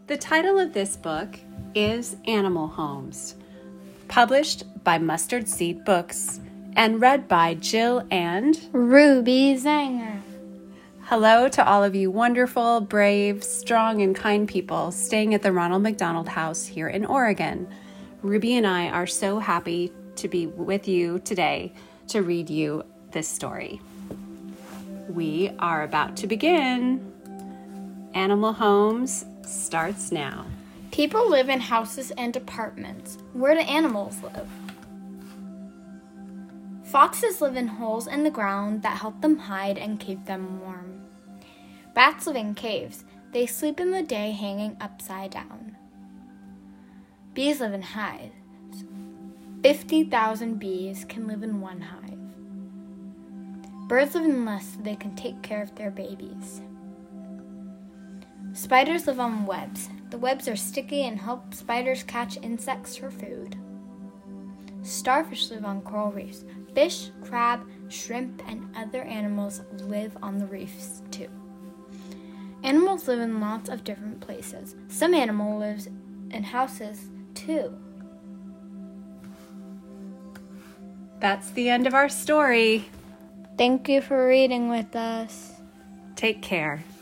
The title of this book is Animal Homes, published by Mustard Seed Books and read by Jill and Ruby Zanger. Hello to all of you wonderful, brave, strong, and kind people staying at the Ronald McDonald House here in Oregon. Ruby and I are so happy to be with you today to read you this story. We are about to begin. Animal Homes starts now. People live in houses and apartments. Where do animals live? Foxes live in holes in the ground that help them hide and keep them warm. Bats live in caves. They sleep in the day hanging upside down. Bees live in hives. 50,000 bees can live in one hive. Birds live in nests so they can take care of their babies. Spiders live on webs. The webs are sticky and help spiders catch insects for food. Starfish live on coral reefs. Fish, crab, shrimp, and other animals live on the reefs too. Animals live in lots of different places. Some animal lives in houses too. That's the end of our story. Thank you for reading with us. Take care.